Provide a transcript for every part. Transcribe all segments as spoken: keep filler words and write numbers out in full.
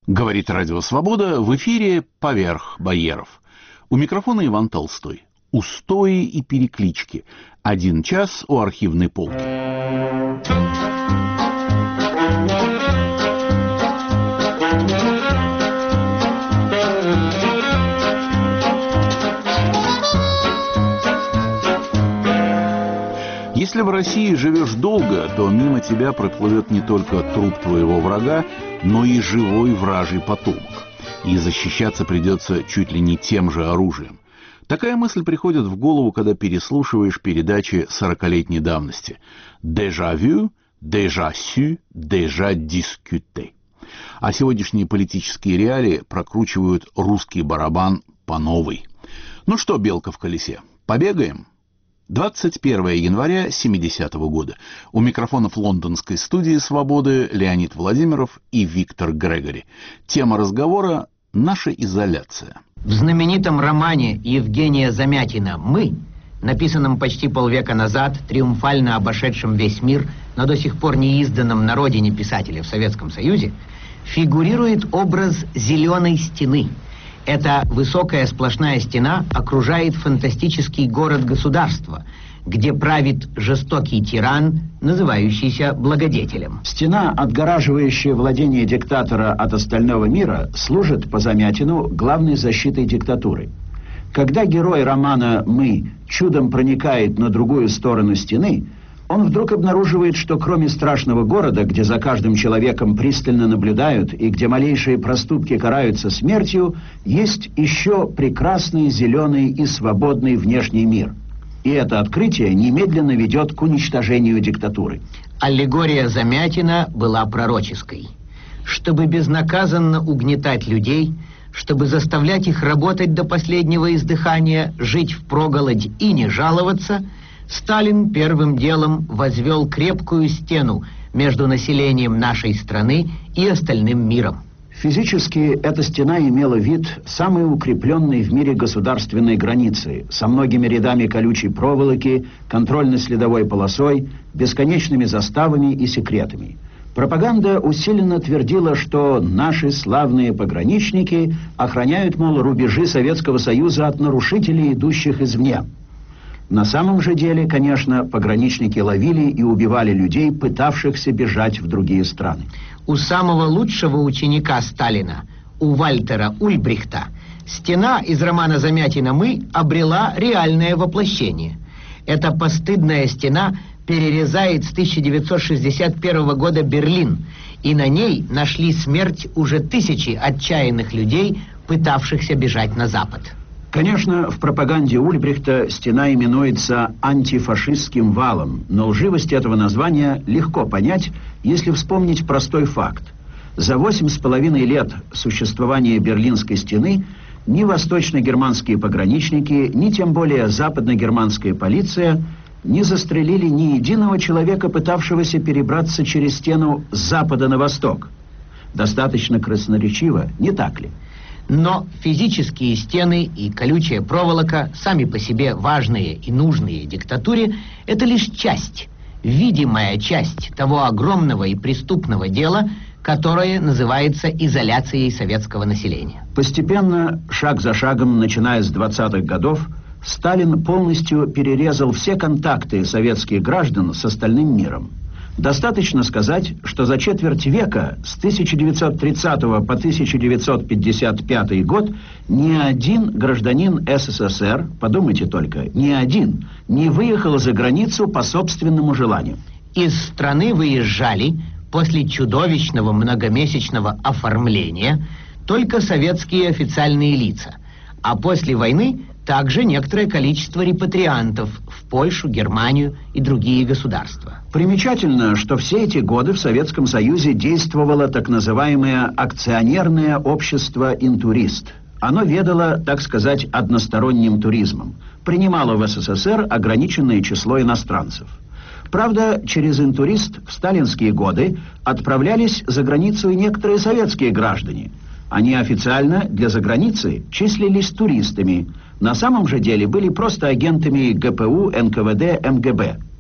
Говорит Радио Свобода, в эфире «Поверх барьеров». У микрофона Иван Толстой. Устои и переклички. Один час у архивной полки. Если в России живешь долго, то мимо тебя проплывет не только труп твоего врага, но и живой вражий потомок. И защищаться придется чуть ли не тем же оружием. Такая мысль приходит в голову, когда переслушиваешь передачи сорокалетней давности. «Déjà vu», «Déjà su», «Déjà discuté». А сегодняшние политические реалии прокручивают русский барабан по новой. Ну что, белка в колесе, побегаем? двадцать первое января семидесятого года. У микрофонов лондонской студии «Свободы» Леонид Владимиров и Виктор Грегори. Тема разговора – наша изоляция. В знаменитом романе Евгения Замятина «Мы», написанном почти полвека назад, триумфально обошедшем весь мир, но до сих пор не изданном на родине писателя в Советском Союзе, фигурирует образ «зеленой стены». Эта высокая сплошная стена окружает фантастический город-государство, где правит жестокий тиран, называющийся благодетелем. Стена, отгораживающая владение диктатора от остального мира, служит по Замятину главной защитой диктатуры. Когда герой романа «Мы» чудом проникает на другую сторону стены, он вдруг обнаруживает, что кроме страшного города, где за каждым человеком пристально наблюдают и где малейшие проступки караются смертью, есть еще прекрасный, зеленый и свободный внешний мир. И это открытие немедленно ведет к уничтожению диктатуры. Аллегория Замятина была пророческой. Чтобы безнаказанно угнетать людей, чтобы заставлять их работать до последнего издыхания, жить впроголодь и не жаловаться, Сталин первым делом возвел крепкую стену между населением нашей страны и остальным миром. Физически эта стена имела вид самой укрепленной в мире государственной границы, со многими рядами колючей проволоки, контрольно-следовой полосой, бесконечными заставами и секретами. Пропаганда усиленно твердила, что наши славные пограничники охраняют, мол, рубежи Советского Союза от нарушителей, идущих извне. На самом же деле, конечно, пограничники ловили и убивали людей, пытавшихся бежать в другие страны. У самого лучшего ученика Сталина, у Вальтера Ульбрихта, стена из романа Замятина «Мы» обрела реальное воплощение. Эта постыдная стена перерезает с тысяча девятьсот шестьдесят первого года Берлин, и на ней нашли смерть уже тысячи отчаянных людей, пытавшихся бежать на Запад. Конечно, в пропаганде Ульбрихта стена именуется антифашистским валом, но лживость этого названия легко понять, если вспомнить простой факт. За восемь с половиной лет существования Берлинской стены ни восточно-германские пограничники, ни тем более западно-германская полиция не застрелили ни единого человека, пытавшегося перебраться через стену с запада на восток. Достаточно красноречиво, не так ли? Но физические стены и колючая проволока, сами по себе важные и нужные диктатуре, это лишь часть, видимая часть того огромного и преступного дела, которое называется изоляцией советского населения. Постепенно, шаг за шагом, начиная с двадцатых годов, Сталин полностью перерезал все контакты советских граждан с остальным миром. Достаточно сказать, что за четверть века, с тысяча девятьсот тридцатого по тысяча девятьсот пятьдесят пятый год, ни один гражданин СССР, подумайте только, ни один, не выехал за границу по собственному желанию. Из страны выезжали после чудовищного многомесячного оформления только советские официальные лица, а после войны также некоторое количество репатриантов в Польшу, Германию и другие государства. Примечательно, что все эти годы в Советском Союзе действовало так называемое акционерное общество «Интурист». Оно ведало, так сказать, односторонним туризмом, принимало в СССР ограниченное число иностранцев. Правда, через «Интурист» в сталинские годы отправлялись за границу и некоторые советские граждане. Они официально для заграницы числились туристами, на самом же деле были просто агентами ГПУ, эн ка вэ дэ, эм гэ бэ.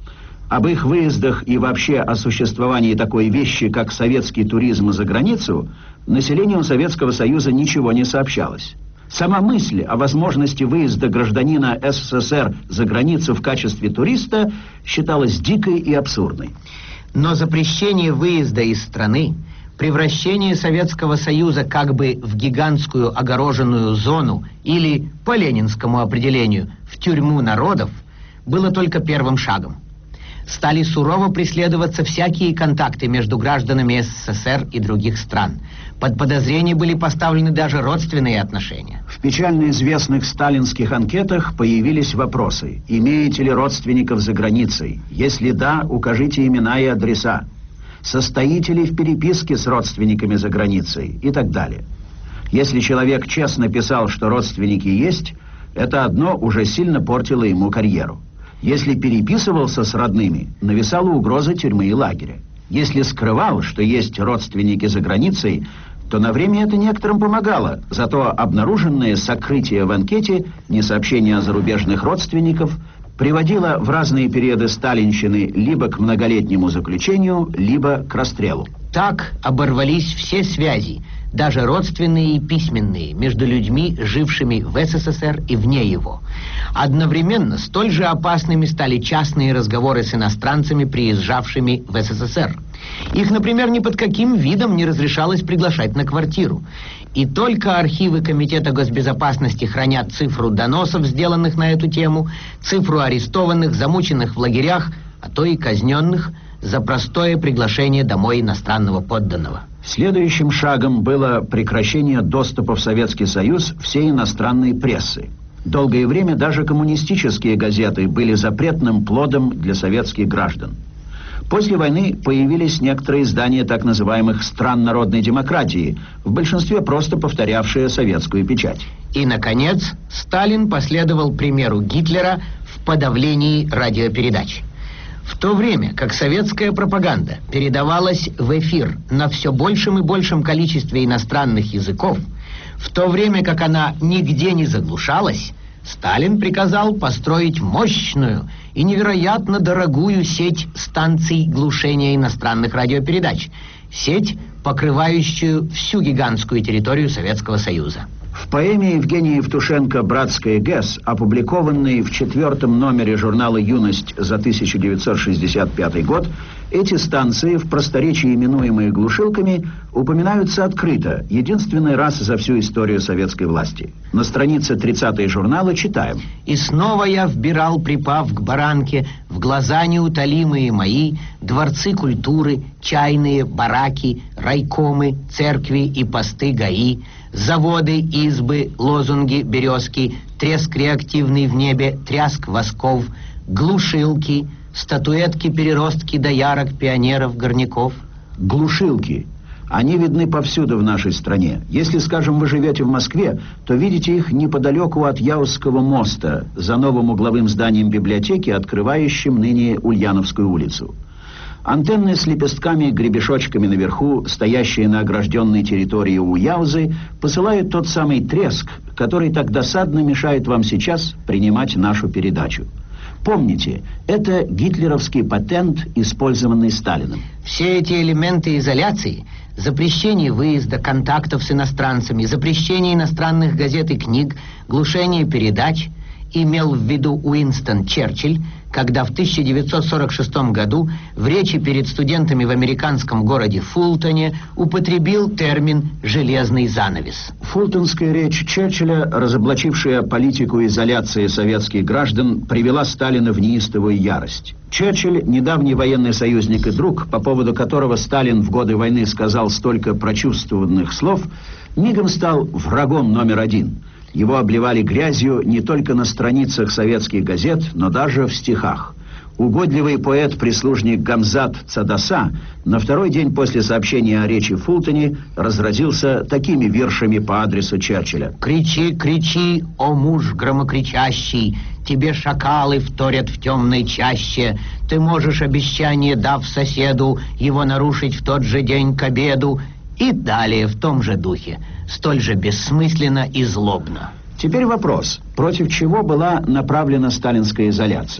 Об их выездах и вообще о существовании такой вещи, как советский туризм за границу, населению Советского Союза ничего не сообщалось. Сама мысль о возможности выезда гражданина СССР за границу в качестве туриста считалась дикой и абсурдной. Но запрещение выезда из страны, превращение Советского Союза как бы в гигантскую огороженную зону или, по ленинскому определению, в тюрьму народов, было только первым шагом. Стали сурово преследоваться всякие контакты между гражданами СССР и других стран. Под подозрение были поставлены даже родственные отношения. В печально известных сталинских анкетах появились вопросы: имеете ли родственников за границей? Если да, укажите имена и адреса. Состоите ли в переписке с родственниками за границей? И так далее. Если человек честно писал, что родственники есть, это одно уже сильно портило ему карьеру. Если переписывался с родными, нависала угроза тюрьмы и лагеря. Если скрывал, что есть родственники за границей, то на время это некоторым помогало. Зато обнаруженное сокрытие в анкете, несообщение о зарубежных родственников, приводило в разные периоды сталинщины либо к многолетнему заключению, либо к расстрелу. Так оборвались все связи, даже родственные и письменные, между людьми, жившими в СССР и вне его. Одновременно столь же опасными стали частные разговоры с иностранцами, приезжавшими в СССР. Их, например, ни под каким видом не разрешалось приглашать на квартиру. И только архивы Комитета госбезопасности хранят цифру доносов, сделанных на эту тему, цифру арестованных, замученных в лагерях, а то и казненных за простое приглашение домой иностранного подданного. Следующим шагом было прекращение доступа в Советский Союз всей иностранной прессы. Долгое время даже коммунистические газеты были запретным плодом для советских граждан. После войны появились некоторые издания так называемых «стран народной демократии», в большинстве просто повторявшие советскую печать. И, наконец, Сталин последовал примеру Гитлера в подавлении радиопередач. В то время как советская пропаганда передавалась в эфир на все большем и большем количестве иностранных языков, в то время как она нигде не заглушалась, Сталин приказал построить мощную и невероятно дорогую сеть станций глушения иностранных радиопередач, сеть, покрывающую всю гигантскую территорию Советского Союза. В поэме Евгения Евтушенко «Братская ГЭС», опубликованной в четвертом номере журнала «Юность» за тысяча девятьсот шестьдесят пятый год, эти станции, в просторечии именуемые глушилками, упоминаются открыто, единственный раз за всю историю советской власти. На странице тридцатой журнала читаем: «И снова я вбирал, припав к баранке, в глаза неутолимые мои, дворцы культуры, чайные бараки, райкомы, церкви и посты ГАИ, заводы, избы, лозунги, березки, треск реактивный в небе, тряск восков, глушилки, статуэтки, переростки доярок, пионеров, горняков». Глушилки. Они видны повсюду в нашей стране. Если, скажем, вы живете в Москве, то видите их неподалеку от Яузского моста, за новым угловым зданием библиотеки, открывающим ныне Ульяновскую улицу. Антенны с лепестками-гребешочками наверху, стоящие на огражденной территории у Яузы, посылают тот самый треск, который так досадно мешает вам сейчас принимать нашу передачу. Помните, это гитлеровский патент, использованный Сталиным. Все эти элементы изоляции, запрещение выезда, контактов с иностранцами, запрещение иностранных газет и книг, глушение передач, имел в виду Уинстон Черчилль, когда в тысяча девятьсот сорок шестом году в речи перед студентами в американском городе Фултоне употребил термин «железный занавес». Фултонская речь Черчилля, разоблачившая политику изоляции советских граждан, привела Сталина в неистовую ярость. Черчилль, недавний военный союзник и друг, по поводу которого Сталин в годы войны сказал столько прочувствованных слов, мигом стал врагом номер один. Его обливали грязью не только на страницах советских газет, но даже в стихах. Угодливый поэт-прислужник Гамзат Цадаса на второй день после сообщения о речи в Фултоне разразился такими виршами по адресу Черчилля. «Кричи, кричи, о муж громокричащий, тебе шакалы вторят в темной чаще, ты можешь, обещание дав соседу, его нарушить в тот же день к обеду». И далее в том же духе, столь же бессмысленно и злобно. Теперь вопрос, против чего была направлена сталинская изоляция?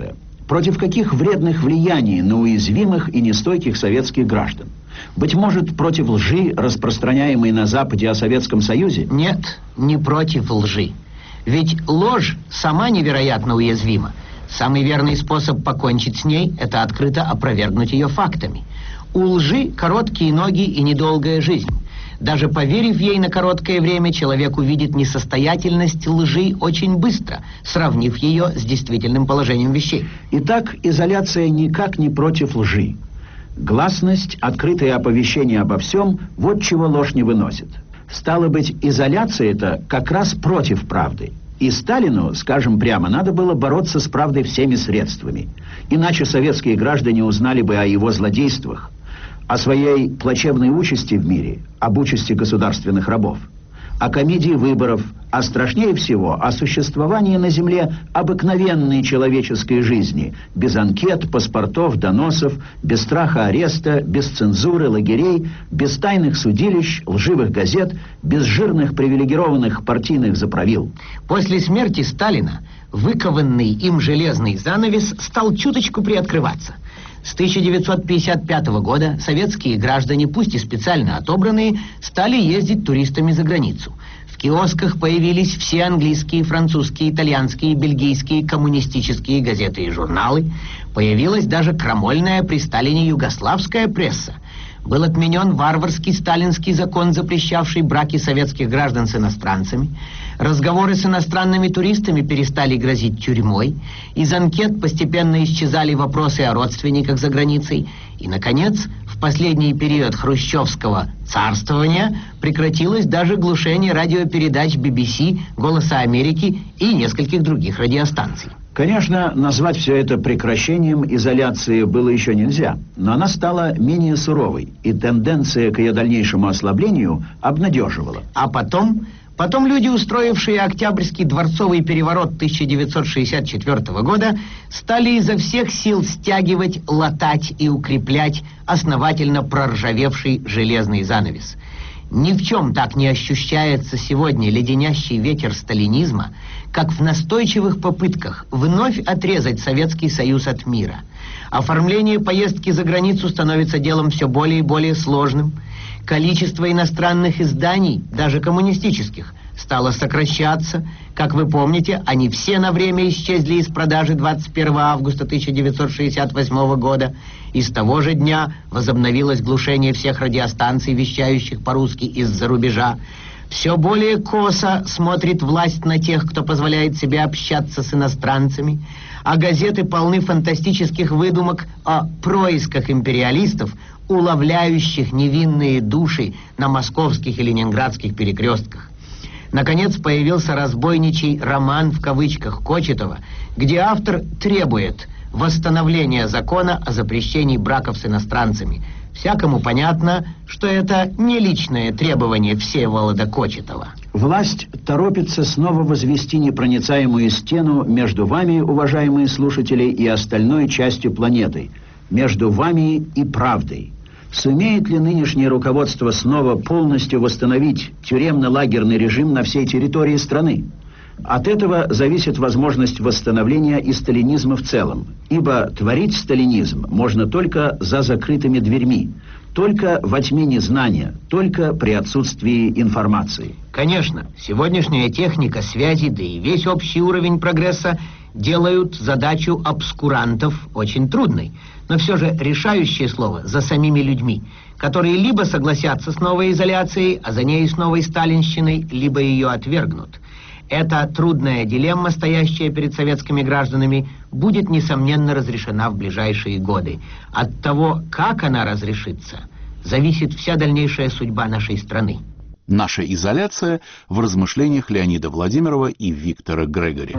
Против каких вредных влияний на уязвимых и нестойких советских граждан? Быть может, против лжи, распространяемой на Западе о Советском Союзе? Нет, не против лжи. Ведь ложь сама невероятно уязвима. Самый верный способ покончить с ней – это открыто опровергнуть ее фактами. У лжи короткие ноги и недолгая жизнь. Даже поверив ей на короткое время, человек увидит несостоятельность лжи очень быстро, сравнив ее с действительным положением вещей. Итак, изоляция никак не против лжи. Гласность, открытое оповещение обо всем – вот чего ложь не выносит. Стало быть, изоляция – это как раз против правды. И Сталину, скажем прямо, надо было бороться с правдой всеми средствами. Иначе советские граждане узнали бы о его злодействах, о своей плачевной участи в мире, об участи государственных рабов, о комедии выборов, а страшнее всего о существовании на земле обыкновенной человеческой жизни, без анкет, паспортов, доносов, без страха ареста, без цензуры, лагерей, без тайных судилищ, лживых газет, без жирных привилегированных партийных заправил. После смерти Сталина выкованный им железный занавес стал чуточку приоткрываться. С тысяча девятьсот пятьдесят пятого года советские граждане, пусть и специально отобранные, стали ездить туристами за границу. В киосках появились все английские, французские, итальянские, бельгийские коммунистические газеты и журналы. Появилась даже крамольная при Сталине югославская пресса. Был отменен варварский сталинский закон, запрещавший браки советских граждан с иностранцами. Разговоры с иностранными туристами перестали грозить тюрьмой. Из анкет постепенно исчезали вопросы о родственниках за границей. И, наконец, в последний период хрущевского царствования прекратилось даже глушение радиопередач би би си, «Голоса Америки» и нескольких других радиостанций. Конечно, назвать все это прекращением изоляции было еще нельзя, но она стала менее суровой, и тенденция к ее дальнейшему ослаблению обнадеживала. А потом... Потом люди, устроившие Октябрьский дворцовый переворот тысяча девятьсот шестьдесят четвёртого года, стали изо всех сил стягивать, латать и укреплять основательно проржавевший железный занавес. Ни в чем так не ощущается сегодня леденящий ветер сталинизма, как в настойчивых попытках вновь отрезать Советский Союз от мира. Оформление поездки за границу становится делом все более и более сложным. Количество иностранных изданий, даже коммунистических, стало сокращаться. Как вы помните, они все на время исчезли из продажи двадцать первого августа тысяча девятьсот шестьдесят восьмого года. И с того же дня возобновилось глушение всех радиостанций, вещающих по-русски из-за рубежа. Все более косо смотрит власть на тех, кто позволяет себе общаться с иностранцами, а газеты полны фантастических выдумок о происках империалистов, уловляющих невинные души на московских и ленинградских перекрестках. Наконец появился разбойничий роман в кавычках Кочетова, где автор требует восстановления закона о запрещении браков с иностранцами. Всякому понятно, что это не личное требование Всеволода Кочетова. Власть торопится снова возвести непроницаемую стену между вами, уважаемые слушатели, и остальной частью планеты, между вами и правдой. Сумеет ли нынешнее руководство снова полностью восстановить тюремно-лагерный режим на всей территории страны? От этого зависит возможность восстановления и сталинизма в целом, ибо творить сталинизм можно только за закрытыми дверьми, только во тьме незнания, только при отсутствии информации. Конечно, сегодняшняя техника связи, да и весь общий уровень прогресса делают задачу обскурантов очень трудной. Но все же решающее слово за самими людьми, которые либо согласятся с новой изоляцией, а за ней с новой сталинщиной, либо ее отвергнут. Эта трудная дилемма, стоящая перед советскими гражданами, будет, несомненно, разрешена в ближайшие годы. От того, как она разрешится, зависит вся дальнейшая судьба нашей страны. Наша изоляция в размышлениях Леонида Владимирова и Виктора Грегори.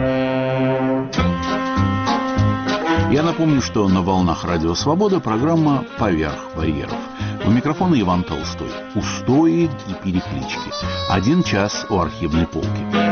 Я напомню, что на волнах Радио Свобода программа «Поверх барьеров». У микрофона Иван Толстой. Устои и переклички. Один час у архивной полки.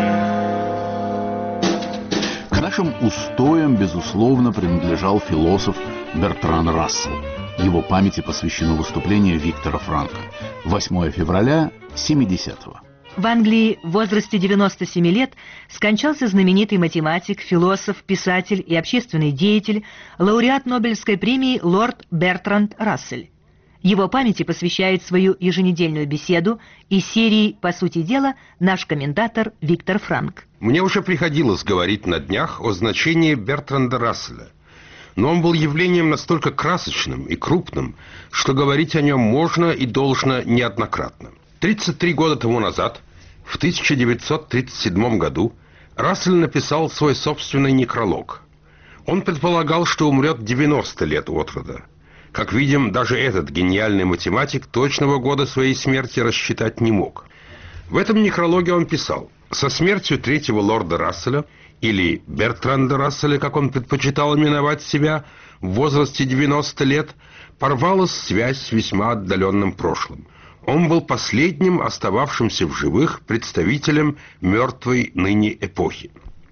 К нашим устоям, безусловно, принадлежал философ Бертран Рассел. Его памяти посвящено выступление Виктора Франкла. восьмое февраля семидесятого. В Англии в возрасте девяноста семи лет скончался знаменитый математик, философ, писатель и общественный деятель, лауреат Нобелевской премии лорд Бертранд Рассель. Его памяти посвящает свою еженедельную беседу из серии «По сути дела» наш комментатор Виктор Франк. Мне уже приходилось говорить на днях о значении Бертранда Расселя. Но он был явлением настолько красочным и крупным, что говорить о нем можно и должно неоднократно. тридцать три года тому назад, в тысяча девятьсот тридцать седьмом году, Рассель написал свой собственный некролог. Он предполагал, что умрет девяносто лет от роду. Как видим, даже этот гениальный математик точного года своей смерти рассчитать не мог. В этом некрологе он писал: «Со смертью третьего лорда Расселя, или Бертранда Расселя, как он предпочитал именовать себя, в возрасте девяноста лет, порвалась связь с весьма отдаленным прошлым. Он был последним остававшимся в живых представителем мертвой ныне эпохи».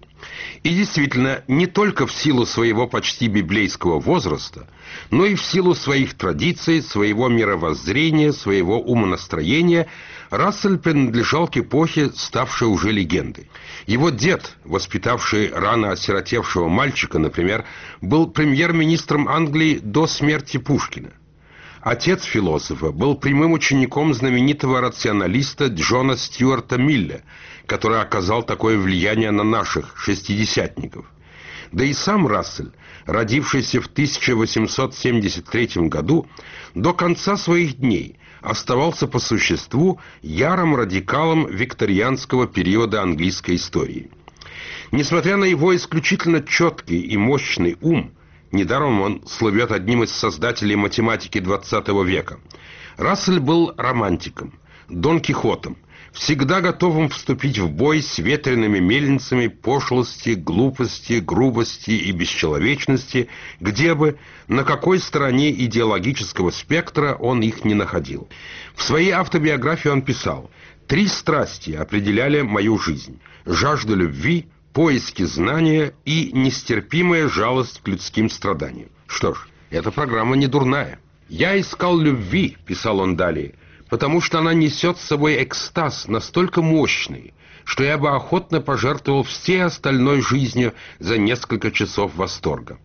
И действительно, не только в силу своего почти библейского возраста, но и в силу своих традиций, своего мировоззрения, своего умонастроения, Рассель принадлежал к эпохе, ставшей уже легендой. Его дед, воспитавший рано осиротевшего мальчика, например, был премьер-министром Англии до смерти Пушкина. Отец философа был прямым учеником знаменитого рационалиста Джона Стюарта Милля, который оказал такое влияние на наших шестидесятников. Да и сам Рассель, родившийся в тысяча восемьсот семьдесят третьем году, до конца своих дней оставался по существу ярым радикалом викторианского периода английской истории. Несмотря на его исключительно четкий и мощный ум, недаром он слывет одним из создателей математики двадцатого века, Рассель был романтиком, Дон Кихотом, всегда готовым вступить в бой с ветреными мельницами пошлости, глупости, грубости и бесчеловечности, где бы, на какой стороне идеологического спектра он их не находил. В своей автобиографии он писал: «Три страсти определяли мою жизнь: жажда любви, поиски знания и нестерпимая жалость к людским страданиям». Что ж, эта программа не дурная. «Я искал любви», — писал он далее, «потому что она несет с собой экстаз настолько мощный, что я бы охотно пожертвовал всей остальной жизнью за несколько часов восторга».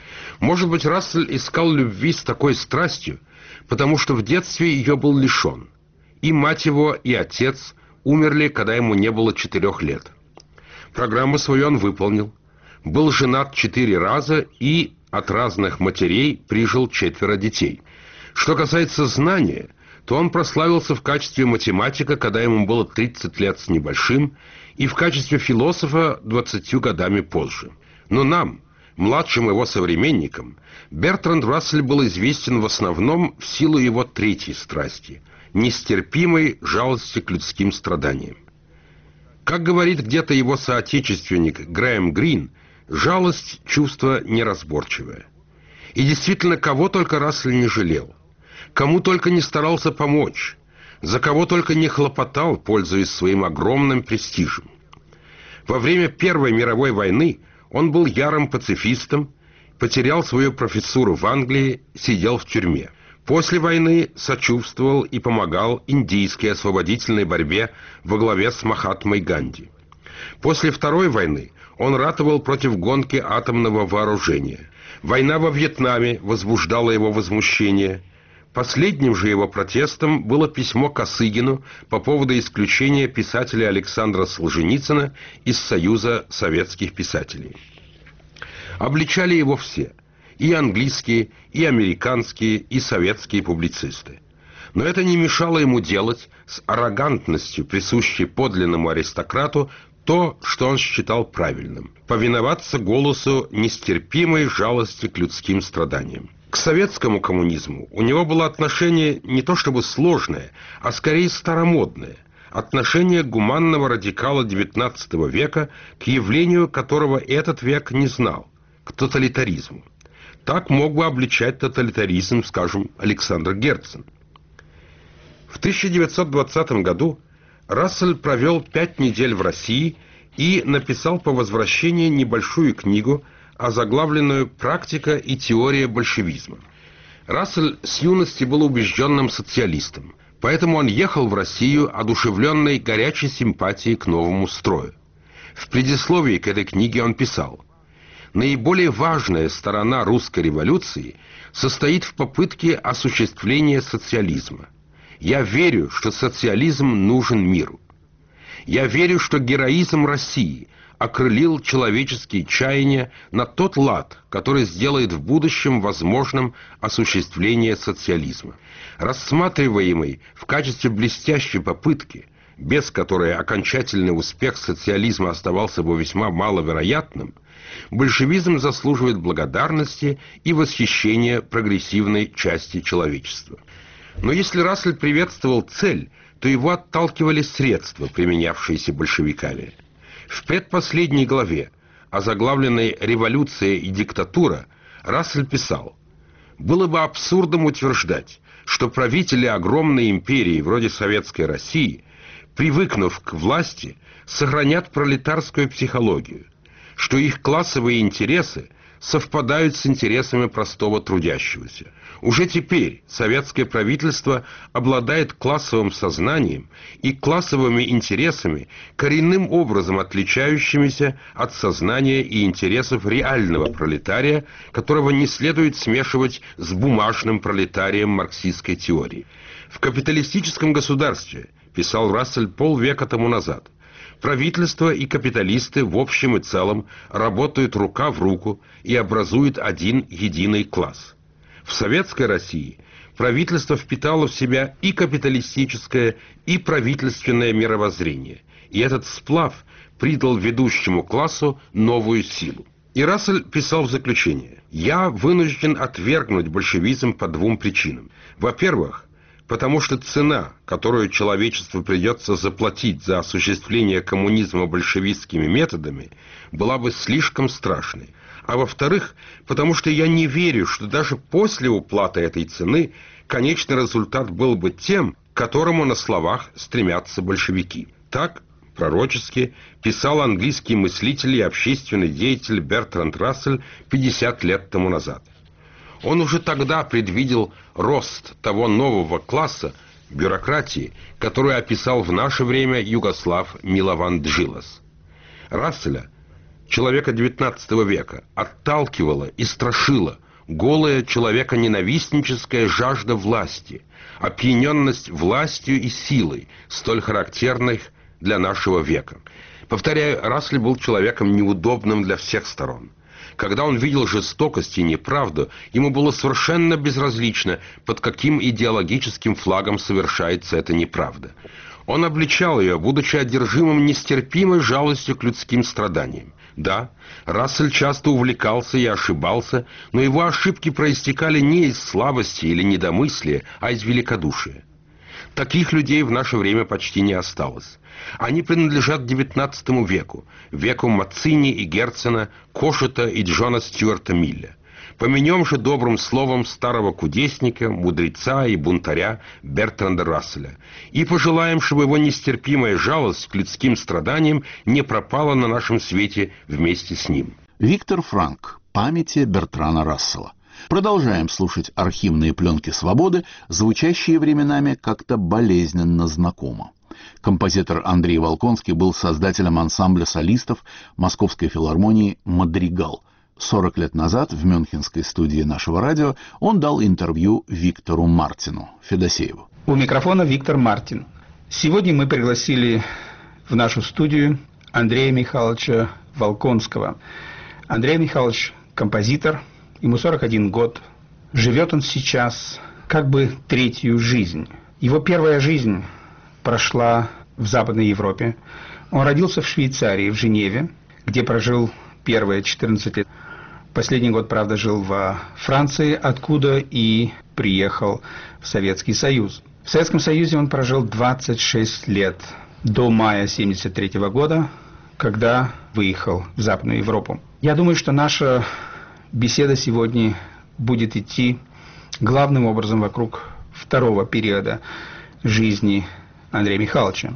Может быть, Рассель искал любви с такой страстью, потому что в детстве ее был лишен. И мать его, и отец умерли, когда ему не было четырех лет. Программу свою он выполнил, был женат четыре раза и от разных матерей прижил четверо детей. Что касается знания, то он прославился в качестве математика, когда ему было тридцать лет с небольшим, и в качестве философа двадцатью годами позже. Но нам, младшим его современникам, Бертранд Рассель был известен в основном в силу его третьей страсти – нестерпимой жалости к людским страданиям. Как говорит где-то его соотечественник Грэм Грин, жалость – чувство неразборчивое. И действительно, кого только Рассель не жалел, кому только не старался помочь, за кого только не хлопотал, пользуясь своим огромным престижем. Во время Первой мировой войны он был ярым пацифистом, потерял свою профессуру в Англии, сидел в тюрьме. После войны сочувствовал и помогал индийской освободительной борьбе во главе с Махатмой Ганди. После Второй войны он ратовал против гонки атомного вооружения. Война во Вьетнаме возбуждала его возмущение. Последним же его протестом было письмо Косыгину по поводу исключения писателя Александра Солженицына из Союза советских писателей. Обличали его все – и английские, и американские, и советские публицисты. Но это не мешало ему делать с аррогантностью, присущей подлинному аристократу, то, что он считал правильным – повиноваться голосу нестерпимой жалости к людским страданиям. К советскому коммунизму у него было отношение не то чтобы сложное, а скорее старомодное, отношение гуманного радикала девятнадцатого века к явлению, которого этот век не знал – к тоталитаризму. Так мог бы обличать тоталитаризм, скажем, Александр Герцен. В тысяча девятьсот двадцатом году Рассель провел пять недель в России и написал по возвращении небольшую книгу, озаглавленную «Практика и теория большевизма». Рассель с юности был убежденным социалистом, Поэтому он ехал в Россию, одушевленный горячей симпатией к новому строю. В предисловии к этой книге он писал: «Наиболее важная сторона русской революции состоит в попытке осуществления социализма. Я верю, что социализм нужен миру. Я верю, что героизм России окрылил человеческие чаяния на тот лад, который сделает в будущем возможным осуществление социализма. Рассматриваемый в качестве блестящей попытки, без которой окончательный успех социализма оставался бы весьма маловероятным, большевизм заслуживает благодарности и восхищения прогрессивной части человечества». Но если Рассель приветствовал цель, то его отталкивали средства, применявшиеся большевиками. В предпоследней главе, озаглавленной «Революция и диктатура», Рассель писал: «Было бы абсурдом утверждать, что правители огромной империи вроде Советской России, привыкнув к власти, сохранят пролетарскую психологию, что их классовые интересы совпадают с интересами простого трудящегося. Уже теперь советское правительство обладает классовым сознанием и классовыми интересами, коренным образом отличающимися от сознания и интересов реального пролетария, которого не следует смешивать с бумажным пролетарием марксистской теории. В капиталистическом государстве, писал Рассель полвека тому назад, правительство и капиталисты в общем и целом работают рука в руку и образуют один единый класс. В Советской России правительство впитало в себя и капиталистическое, и правительственное мировоззрение, и этот сплав придал ведущему классу новую силу. И Рассель писал в заключение: «Я вынужден отвергнуть большевизм по двум причинам. Во-первых, потому что цена, которую человечеству придется заплатить за осуществление коммунизма большевистскими методами, была бы слишком страшной. А во-вторых, потому что я не верю, что даже после уплаты этой цены конечный результат был бы тем, к которому на словах стремятся большевики». Так пророчески писал английский мыслитель и общественный деятель Бертранд Рассель пятьдесят лет тому назад. Он уже тогда предвидел рост того нового класса бюрократии, которую описал в наше время Югослав Милован Джилас. Расселя, человека девятнадцатого века, отталкивала и страшила голая человеконенавистническая жажда власти, опьяненность властью и силой, столь характерных для нашего века. Повторяю, Рассель был человеком неудобным для всех сторон. Когда он видел жестокость и неправду, ему было совершенно безразлично, под каким идеологическим флагом совершается эта неправда. Он обличал ее, будучи одержимым нестерпимой жалостью к людским страданиям. Да, Рассель часто увлекался и ошибался, но его ошибки проистекали не из слабости или недомыслия, а из великодушия. Таких людей в наше время почти не осталось. Они принадлежат девятнадцатому веку, веку Маццини и Герцена, Кошета и Джона Стюарта Милля. Поменем же добрым словом старого кудесника, мудреца и бунтаря Бертранда Расселя и пожелаем, чтобы его нестерпимая жалость к людским страданиям не пропала на нашем свете вместе с ним. Виктор Франк. Памяти Бертрана Рассела. Продолжаем слушать архивные пленки «Свободы», звучащие временами как-то болезненно знакомо. Композитор Андрей Волконский был создателем ансамбля солистов Московской филармонии «Мадригал». сорок лет назад в мюнхенской студии нашего радио он дал интервью Виктору Мартину Федосееву. У микрофона Виктор Мартин. Сегодня мы пригласили в нашу студию Андрея Михайловича Волконского. Андрей Михайлович – композитор, ему сорок один год. Живет он сейчас как бы третью жизнь. Его первая жизнь прошла в Западной Европе. Он родился в Швейцарии, в Женеве, где прожил первые четырнадцать лет. Последний год, правда, жил во Франции, откуда и приехал в Советский Союз. В Советском Союзе он прожил двадцать шесть лет, до мая семьдесят третьего года, когда выехал в Западную Европу. Я думаю, что наша беседа сегодня будет идти главным образом вокруг второго периода жизни Андрея Михайловича.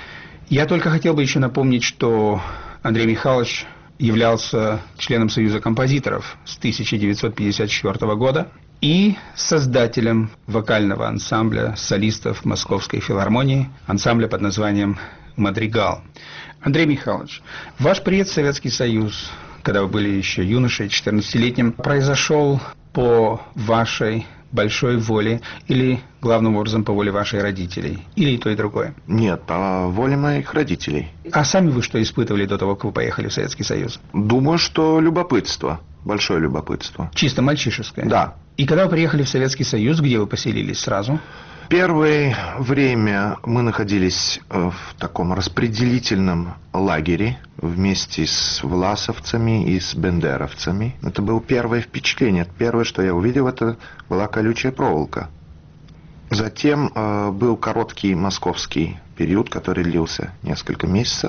Я только хотел бы еще напомнить, что Андрей Михайлович являлся членом Союза композиторов с тысяча девятьсот пятьдесят четвёртого года и создателем вокального ансамбля солистов Московской филармонии, ансамбля под названием «Мадригал». Андрей Михайлович, ваш приезд в Советский Союз, когда вы были еще юношей, четырнадцатилетним, произошел по вашей большой воле или, главным образом, по воле ваших родителей? Или и то, и другое? Нет, по воле моих родителей. А сами вы что испытывали до того, как вы поехали в Советский Союз? Думаю, что любопытство. Большое любопытство. Чисто мальчишеское? Да. И когда вы приехали в Советский Союз, где вы поселились сразу? Первое время мы находились в таком распределительном лагере вместе с власовцами и с бендеровцами. Это было первое впечатление. Первое, что я увидел, это была колючая проволока. Затем э, был короткий московский период, который длился несколько месяцев.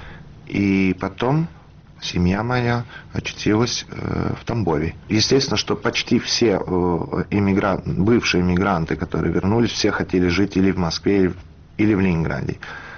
И потом семья моя очутилась э, в Тамбове. Естественно, что почти все э, иммигранты, бывшие иммигранты, которые вернулись, все хотели жить или в Москве, или, или в Ленинграде.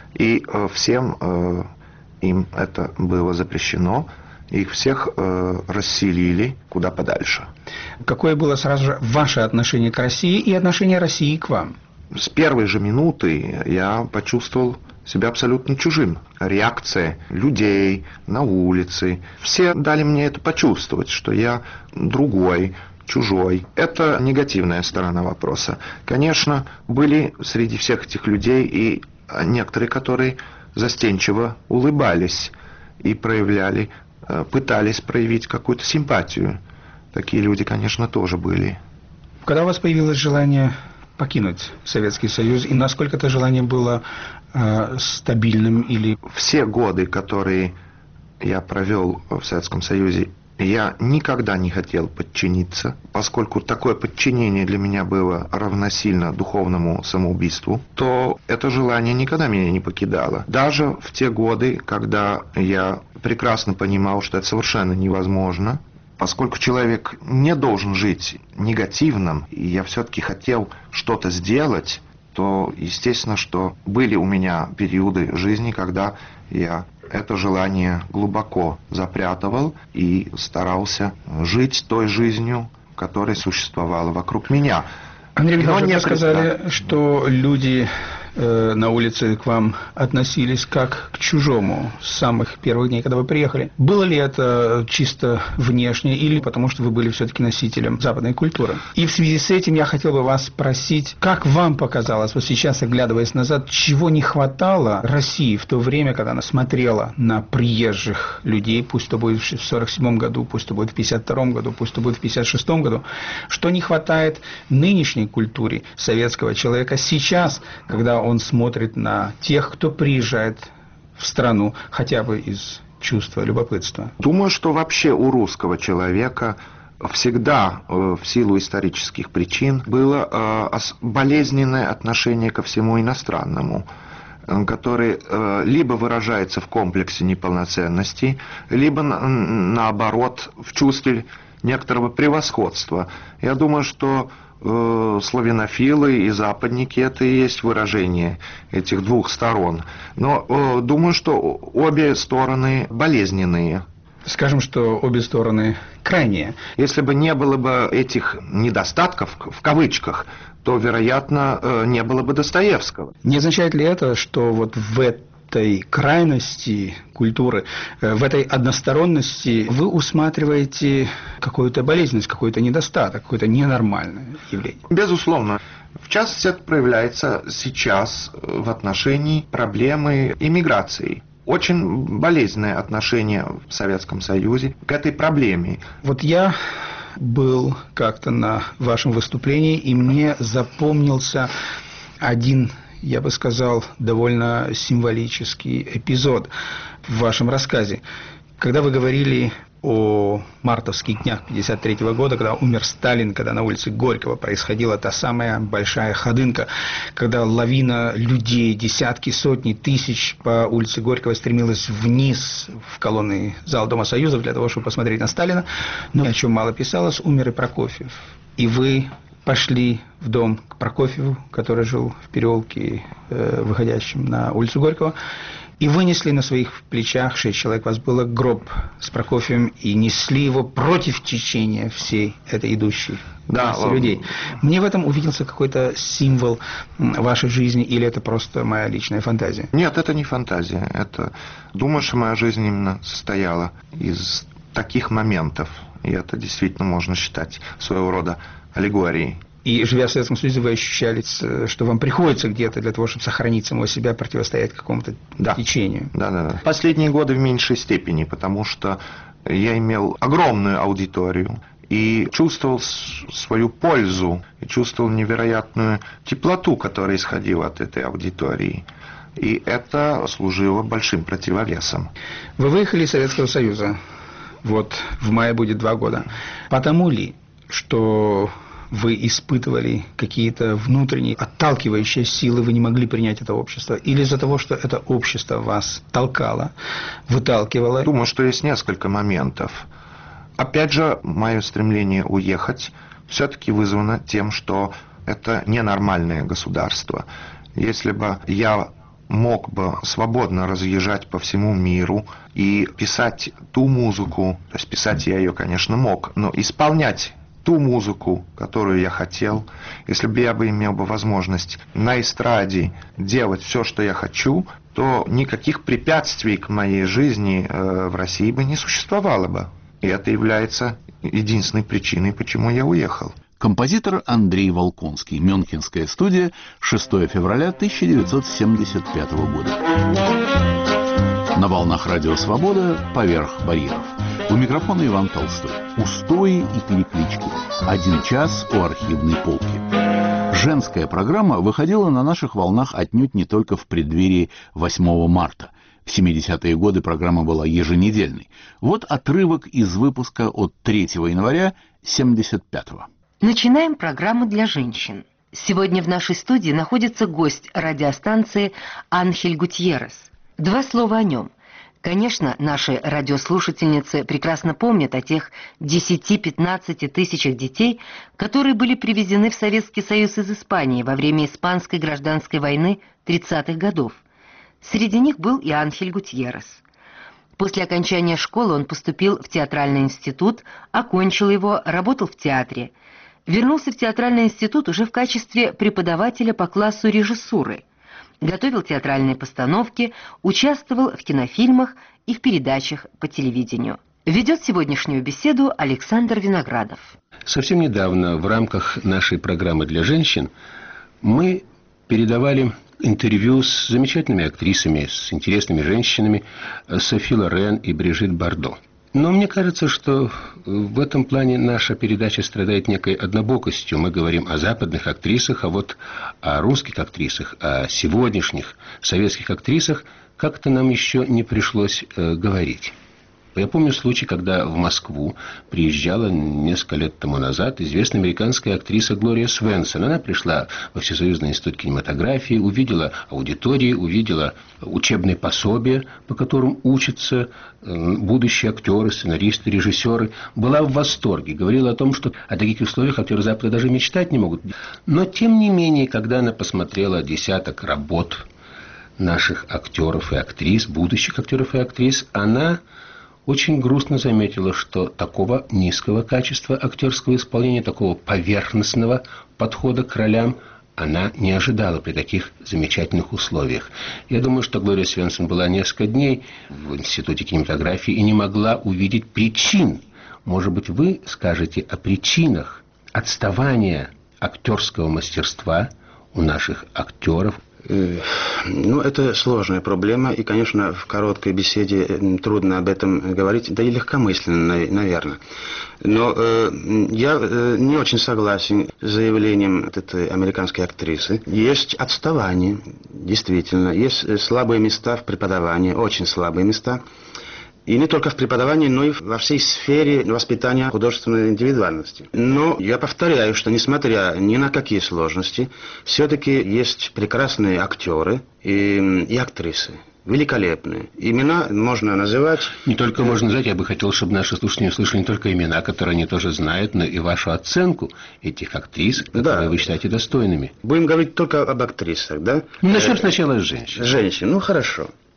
И э, всем э, им это было запрещено. Их всех э, расселили куда подальше. Какое было сразу же ваше отношение к России и отношение России к вам? С первой же минуты я почувствовал себя абсолютно чужим. Реакция людей на улице. Все дали мне это почувствовать, что я другой, чужой. Это негативная сторона вопроса. Конечно, были среди всех этих людей и некоторые, которые застенчиво улыбались и проявляли, пытались проявить какую-то симпатию. Такие люди, конечно, тоже были. Когда у вас появилось желание покинуть Советский Союз, и насколько это желание было э, стабильным или... Все годы, которые я провел в Советском Союзе, я никогда не хотел подчиниться, поскольку такое подчинение для меня было равносильно духовному самоубийству, то это желание никогда меня не покидало. Даже в те годы, когда я прекрасно понимал, что это совершенно невозможно, поскольку человек не должен жить негативным, и я все-таки хотел что-то сделать, то естественно, что были у меня периоды жизни, когда я это желание глубоко запрятывал и старался жить той жизнью, которая существовала вокруг меня. Андрей Михайлович, вы некоторые... сказали, что люди э, на улице к вам относились как к чужому с самых первых дней, когда вы приехали. Было ли это чисто внешне или потому, что вы были все-таки носителем западной культуры? И в связи с этим я хотел бы вас спросить, как вам показалось, вот сейчас, оглядываясь назад, чего не хватало России в то время, когда она смотрела на приезжих людей, пусть то будет в сорок седьмом году, пусть то будет в пятьдесят втором году, пусть то будет в пятьдесят шестом году, что не хватает нынешней культуре советского человека сейчас, когда он смотрит на тех, кто приезжает в страну, хотя бы из чувства любопытства? Думаю, что вообще у русского человека всегда в силу исторических причин было болезненное отношение ко всему иностранному, который либо выражается в комплексе неполноценности, либо наоборот в чувстве некоторого превосходства. Я думаю, что славянофилы и западники — это и есть выражение этих двух сторон. Но э, думаю, что обе стороны болезненные. Скажем, что обе стороны крайние. Если бы не было бы этих недостатков, в кавычках, то, вероятно, э, не было бы Достоевского. Не означает ли это, что вот в этой крайности культуры, в этой односторонности вы усматриваете какую-то болезненность, какой-то недостаток, какое-то ненормальное явление? Безусловно. В частности, это проявляется сейчас в отношении проблемы иммиграции. Очень болезненное отношение в Советском Союзе к этой проблеме. Вот я был как-то на вашем выступлении, и мне запомнился один, я бы сказал, довольно символический эпизод в вашем рассказе. Когда вы говорили о мартовских днях пятьдесят третьего года, когда умер Сталин, когда на улице Горького происходила та самая большая ходынка, когда лавина людей, десятки, сотни, тысяч по улице Горького стремилась вниз в колонны зала Дома Союзов для того, чтобы посмотреть на Сталина, но о чем мало писалось, умер и Прокофьев. И вы пошли в дом к Прокофьеву, который жил в переулке, э, выходящем на улицу Горького, и вынесли на своих плечах, шесть человек вас было, гроб с Прокофьевым, и несли его против течения всей этой идущей да, массы людей. Мне в этом увиделся какой-то символ вашей жизни, или это просто моя личная фантазия? Нет, это не фантазия. Это, думаю, что моя жизнь именно состояла из таких моментов. И это действительно можно считать своего рода аллегорией. И, живя в Советском Союзе, вы ощущали, что вам приходится где-то для того, чтобы сохранить самого себя, противостоять какому-то да. течению? Да, да, да. Последние годы в меньшей степени, потому что я имел огромную аудиторию и чувствовал свою пользу, и чувствовал невероятную теплоту, которая исходила от этой аудитории. И это служило большим противовесом. Вы выехали из Советского Союза. Вот в мае будет два года. Потому ли, что вы испытывали какие-то внутренние отталкивающие силы, вы не могли принять это общество? Или из-за того, что это общество вас толкало, выталкивало? Думаю, что есть несколько моментов. Опять же, мое стремление уехать все-таки вызвано тем, что это ненормальное государство. Если бы я мог бы свободно разъезжать по всему миру и писать ту музыку, то есть писать я ее, конечно, мог, но исполнять ту музыку, которую я хотел, если бы я бы имел бы возможность на эстраде делать все, что я хочу, то никаких препятствий к моей жизни э, в России бы не существовало бы. И это является единственной причиной, почему я уехал. Композитор Андрей Волконский. Мюнхенская студия. шестого февраля тысяча девятьсот семьдесят пятого года. На волнах радио «Свобода» «Поверх барьеров». У микрофона Иван Толстой. Устои и переклички. Один час у архивной полки. Женская программа выходила на наших волнах отнюдь не только в преддверии восьмого марта. В семидесятые годы программа была еженедельной. Вот отрывок из выпуска от третьего января семьдесят пятого. Начинаем программу для женщин. Сегодня в нашей студии находится гость радиостанции Анхель Гутьеррес. Два слова о нем. Конечно, наши радиослушательницы прекрасно помнят о тех десяти-пятнадцати тысячах детей, которые были привезены в Советский Союз из Испании во время Испанской гражданской войны тридцатых годов. Среди них был и Анхель Гутьеррес. После окончания школы он поступил в театральный институт, окончил его, работал в театре. Вернулся в театральный институт уже в качестве преподавателя по классу режиссуры. Готовил театральные постановки, участвовал в кинофильмах и в передачах по телевидению. Ведет сегодняшнюю беседу Александр Виноградов. Совсем недавно в рамках нашей программы для женщин мы передавали интервью с замечательными актрисами, с интересными женщинами Софи Лорен и Брижит Бардо. Но мне кажется, что в этом плане наша передача страдает некой однобокостью. Мы говорим о западных актрисах, а вот о русских актрисах, о сегодняшних советских актрисах как-то нам еще не пришлось э, говорить. Я помню случай, когда в Москву приезжала несколько лет тому назад известная американская актриса Глория Свенсон. Она пришла во Всесоюзный институт кинематографии, увидела аудитории, увидела учебные пособия, по которым учатся будущие актеры, сценаристы, режиссеры. Была в восторге, говорила о том, что о таких условиях актеры Запада даже мечтать не могут. Но, тем не менее, когда она посмотрела десяток работ наших актеров и актрис, будущих актеров и актрис, она очень грустно заметила, что такого низкого качества актерского исполнения, такого поверхностного подхода к ролям она не ожидала при таких замечательных условиях. Я думаю, что Глория Свенсон была несколько дней в Институте кинематографии и не могла увидеть причин. Может быть, вы скажете о причинах отставания актерского мастерства у наших актеров? Ну, это сложная проблема, и, конечно, в короткой беседе трудно об этом говорить, да и легкомысленно, наверное. Но э, я э, не очень согласен с заявлением этой американской актрисы. Есть отставание, действительно, есть слабые места в преподавании, очень слабые места. И не только в преподавании, но и во всей сфере воспитания художественной индивидуальности. Но я повторяю, что несмотря ни на какие сложности, все-таки есть прекрасные актеры и, и актрисы. Великолепные. Имена можно называть... Не только можно назвать, я бы хотел, чтобы наши слушатели услышали не только имена, которые они тоже знают, но и вашу оценку этих актрис, которые да. вы считаете достойными. Будем говорить только об актрисах, да? Ну, начнем сначала с женщин. Женщин, ну хорошо.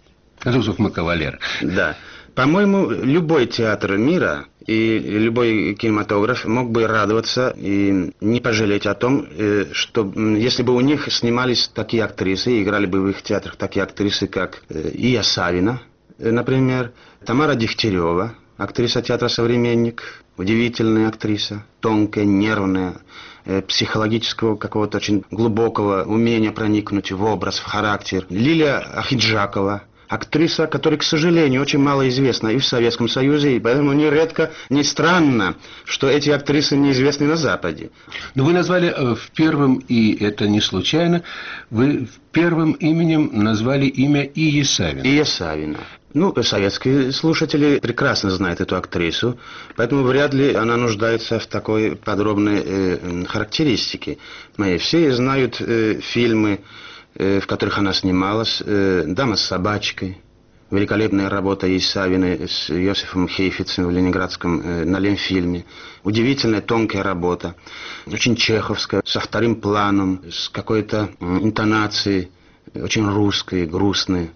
Казусов мы кавалер. Да. По-моему, любой театр мира и любой кинематограф мог бы радоваться и не пожалеть о том, что если бы у них снимались такие актрисы, и играли бы в их театрах такие актрисы, как Ия Савина, например, Тамара Дегтярева, актриса театра «Современник», удивительная актриса, тонкая, нервная, психологического какого-то очень глубокого умения проникнуть в образ, в характер. Лилия Ахиджакова, актриса, которая, к сожалению, очень мало известна и в Советском Союзе, и поэтому нередко, не странно, что эти актрисы неизвестны на Западе. Но вы назвали э, в первом, и это не случайно, вы первым именем назвали имя Ии Савина. Ия Савина. Ну, советские слушатели прекрасно знают эту актрису, поэтому вряд ли она нуждается в такой подробной э, характеристике моей. Все знают э, фильмы, в которых она снималась, «Дама с собачкой», великолепная работа Ии Савиной с Йосифом Хейфицем в ленинградском на Ленфильме, удивительная тонкая работа, очень чеховская, со вторым планом, с какой-то интонацией, очень русской, грустной.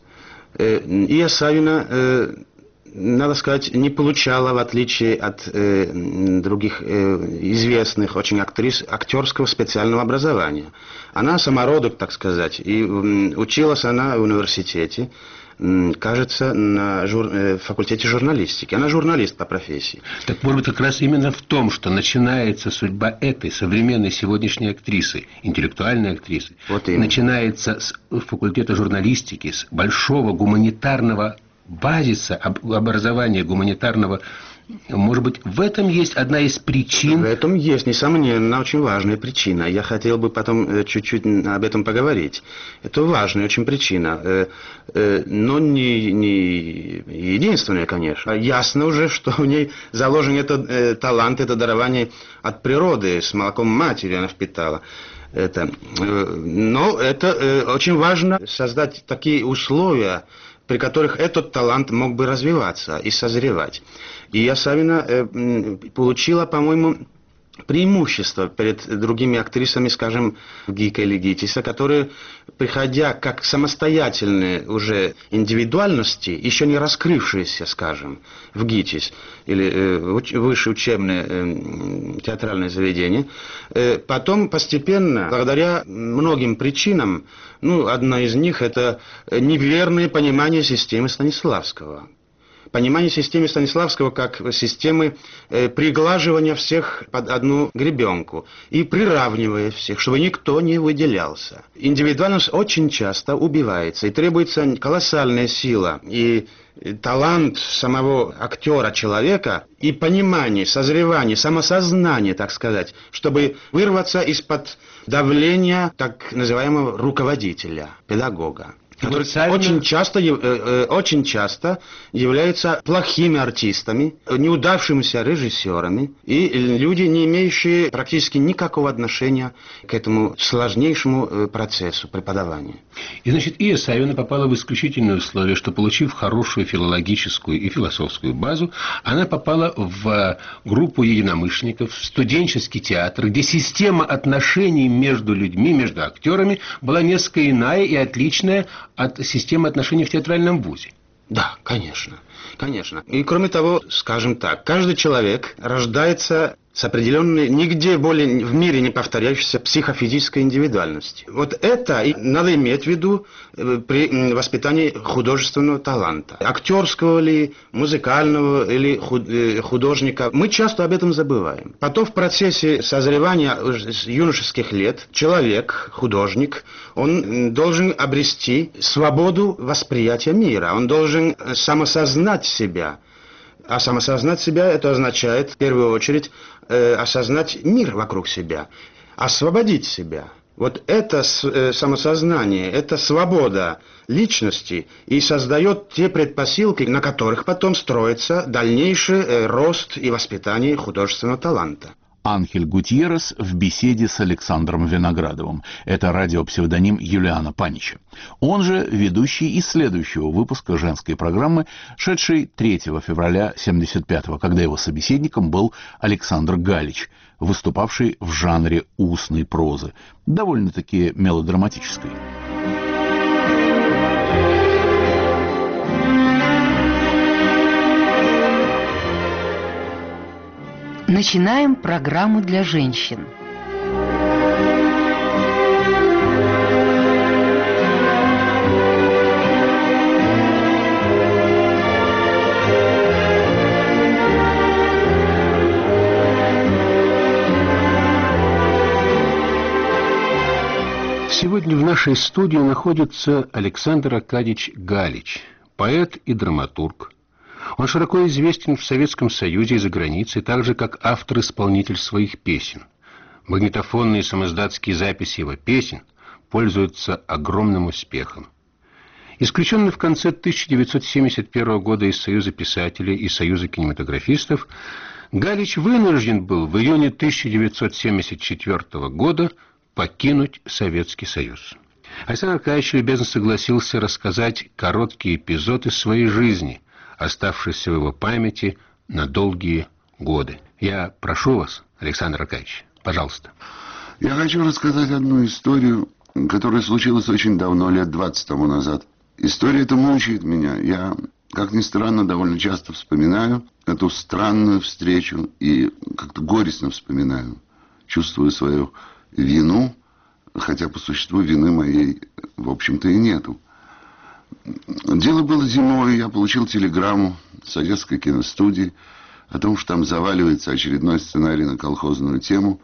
Ия Савина, надо сказать, не получала, в отличие от э, других э, известных очень актрис, актерского специального образования. Она самородок, так сказать, и э, училась она в университете, э, кажется, на жур, э, факультете журналистики. Она журналист по профессии. Так, может быть, как раз именно в том, что начинается судьба этой современной сегодняшней актрисы, интеллектуальной актрисы, вот начинается с факультета журналистики, с большого гуманитарного базиса образования гуманитарного. Может быть, в этом есть одна из причин? В этом есть, несомненно, очень важная причина. Я хотел бы потом чуть-чуть об этом поговорить. Это важная очень причина, но не, не единственная, конечно. Ясно уже, что в ней заложен этот талант, это дарование от природы, с молоком матери она впитала. Это. Но это очень важно создать такие условия, при которых этот талант мог бы развиваться и созревать. И Ия Савина э, получила, по-моему, преимущество перед другими актрисами, скажем, Гика или Гитиса, которые, приходя как самостоятельные уже индивидуальности, еще не раскрывшиеся, скажем, в Гитис или э, высшее учебное э, театральное заведение, э, потом постепенно, благодаря многим причинам, ну, одна из них — это неверное понимание системы Станиславского. Понимание системы Станиславского как системы э, приглаживания всех под одну гребенку и приравнивая всех, чтобы никто не выделялся. Индивидуальность очень часто убивается, и требуется колоссальная сила и талант самого актера, человека, и понимание, созревание, самосознание, так сказать, чтобы вырваться из-под давления так называемого руководителя, педагога, который очень часто, э, очень часто являются плохими артистами, неудавшимися режиссерами и люди, не имеющие практически никакого отношения к этому сложнейшему процессу преподавания. И, значит, Ия Савина попала в исключительное условие, что, получив хорошую филологическую и философскую базу, она попала в группу единомышленников, в студенческий театр, где система отношений между людьми, между актерами была несколько иная и отличная от системы отношений в театральном вузе. Да, конечно, конечно. И кроме того, скажем так, каждый человек рождается с определенной, нигде более в мире не повторяющейся психофизической индивидуальностью. Вот это и надо иметь в виду при воспитании художественного таланта. Актерского ли, музыкального или художника. Мы часто об этом забываем. Потом в процессе созревания с юношеских лет человек, художник, он должен обрести свободу восприятия мира. Он должен самосознать себя. А самосознать себя — это означает, в первую очередь, э, осознать мир вокруг себя, освободить себя. Вот это э, самосознание, это свобода личности и создает те предпосылки, на которых потом строится дальнейший э, рост и воспитание художественного таланта. Анхель Гутьеррес в беседе с Александром Виноградовым. Это радиопсевдоним Юлиана Панича. Он же ведущий и следующего выпуска женской программы, шедшей третьего февраля семьдесят пятого, когда его собеседником был Александр Галич, выступавший в жанре устной прозы, довольно-таки мелодраматической. Начинаем программу для женщин. Сегодня в нашей студии находится Александр Аркадьевич Галич, поэт и драматург. Он широко известен в Советском Союзе и за границей, так же, как автор-исполнитель своих песен. Магнитофонные самоиздатские записи его песен пользуются огромным успехом. Исключенный в конце тысяча девятьсот семьдесят первого года из Союза писателей и Союза кинематографистов, Галич вынужден был в июне тысяча девятьсот семьдесят четвёртого года покинуть Советский Союз. Александр Аркадьевич любезно согласился рассказать короткий эпизод из своей жизни, оставшийся в его памяти на долгие годы. Я прошу вас, Александр Аркадьевич, пожалуйста. Я хочу рассказать одну историю, которая случилась очень давно, лет двадцать тому назад. История эта мучает меня. Я, как ни странно, довольно часто вспоминаю эту странную встречу и как-то горестно вспоминаю. Чувствую свою вину, хотя по существу вины моей, в общем-то, и нету. Дело было зимой, я получил телеграмму с Одесской киностудии о том, что там заваливается очередной сценарий на колхозную тему.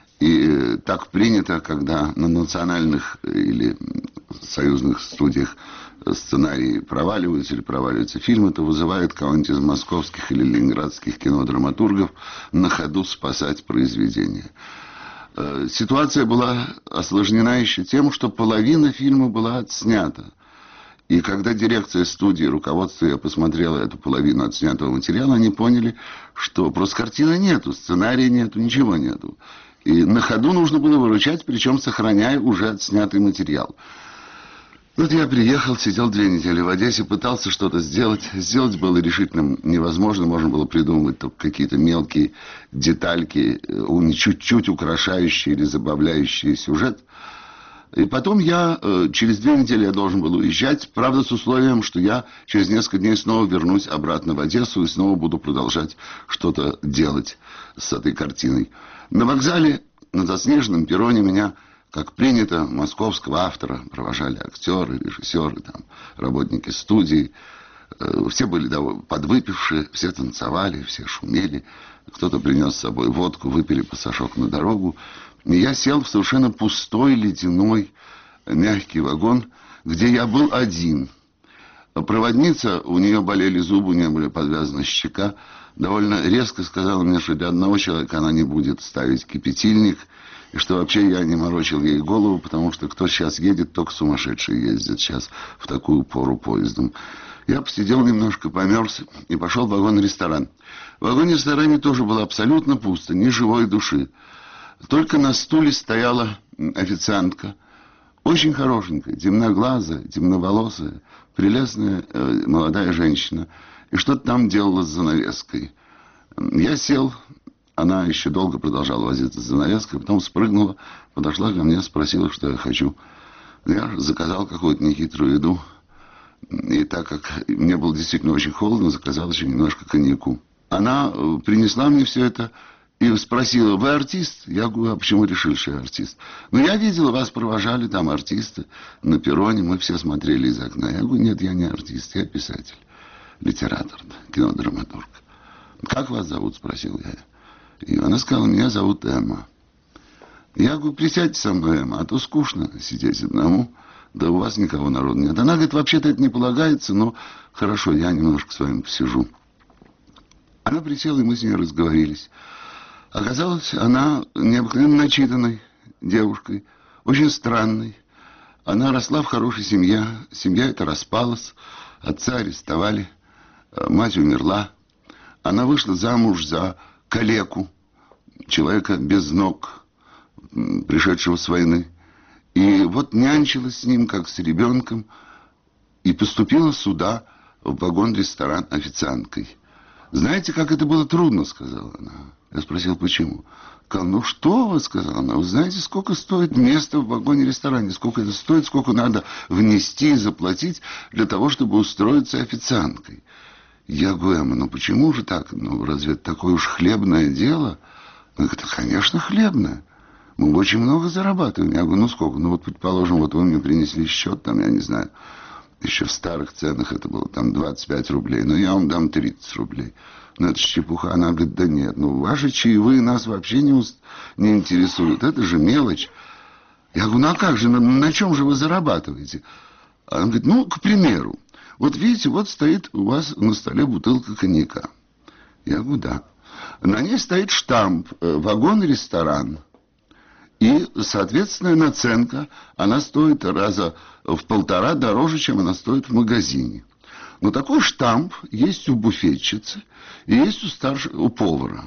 И так принято, когда на национальных или союзных студиях сценарии проваливаются или проваливаются фильмы, то вызывает кого-нибудь из московских или ленинградских кинодраматургов на ходу спасать произведение. Ситуация была осложнена еще тем, что половина фильма была отснята. И когда дирекция студии, руководство ее посмотрело эту половину отснятого материала, они поняли, что просто картины нету, сценария нету, ничего нету. И на ходу нужно было выручать, причем сохраняя уже отснятый материал. Вот я приехал, сидел две недели в Одессе, пытался что-то сделать. Сделать было решительно невозможно. Можно было придумывать только какие-то мелкие детальки, чуть-чуть украшающие или забавляющие сюжет. И потом я, через две недели я должен был уезжать, правда, с условием, что я через несколько дней снова вернусь обратно в Одессу и снова буду продолжать что-то делать с этой картиной. На вокзале, на заснеженном перроне меня, как принято, московского автора провожали актеры, режиссеры, там, работники студии. Все были подвыпившие, все танцевали, все шумели. Кто-то принес с собой водку, выпили пасашок на дорогу. И я сел в совершенно пустой, ледяной, мягкий вагон, где я был один. Проводница, у нее болели зубы, у нее были подвязана щека, довольно резко сказала мне, что для одного человека она не будет ставить кипятильник, и что вообще я не морочил ей голову, потому что кто сейчас едет, только сумасшедшие ездят сейчас в такую пору поездом. Я посидел немножко, померз и пошел в вагон-ресторан. В вагоне-ресторане тоже было абсолютно пусто, ни живой души. Только на стуле стояла официантка, очень хорошенькая, темноглазая, темноволосая, прелестная э, молодая женщина, и что-то там делала с занавеской. Я сел, она еще долго продолжала возиться с занавеской, потом спрыгнула, подошла ко мне, спросила, что я хочу. Я заказал какую-то нехитрую еду, и так как мне было действительно очень холодно, заказал еще немножко коньяку. Она принесла мне все это и спросила: вы артист? Я говорю: а почему решили, что я артист? Ну, я видела, вас провожали там артисты на перроне, мы все смотрели из окна. Я говорю: нет, я не артист, я писатель, литератор, кинодраматург. Как вас зовут? Спросил я. И она сказала: меня зовут Эмма. Я говорю: присядьте со мной, Эмма, а то скучно сидеть одному, да у вас никого народа нет. Она говорит: вообще-то это не полагается, но хорошо, я немножко с вами посижу. Она присела, и мы с ней разговорились. Оказалось, она необыкновенно начитанной девушкой, очень странной. Она росла в хорошей семье. Семья эта распалась, отца арестовали, мать умерла. Она вышла замуж за калеку, человека без ног, пришедшего с войны. И вот нянчилась с ним, как с ребенком, и поступила сюда, в вагон-ресторан, официанткой. «Знаете, как это было трудно?» — сказала она. Я спросил, почему. Сказала: ну что вы, — сказала она, — вы знаете, сколько стоит место в вагоне-ресторане, сколько это стоит, сколько надо внести и заплатить для того, чтобы устроиться официанткой. Я говорю: Эмма, ну почему же так? Ну разве это такое уж хлебное дело? Она говорит: конечно, хлебное. Мы очень много зарабатываем. Я говорю: ну сколько? Ну вот, предположим, вот вы мне принесли счет, там, я не знаю, еще в старых ценах это было там двадцать пять рублей. Ну я вам дам тридцать рублей. Ну это ж чепуха. Она говорит: да нет, ну ваши чаевые нас вообще не, уст... не интересуют. Это же мелочь. Я говорю: ну а как же, на, на чем же вы зарабатываете? Она говорит: ну, к примеру, вот видите, вот стоит у вас на столе бутылка коньяка. Я говорю: да. На ней стоит штамп «Вагон-ресторан». И, соответственно, наценка, она стоит раза в полтора дороже, чем она стоит в магазине. Но такой штамп есть у буфетчицы и есть у старшего, у повара.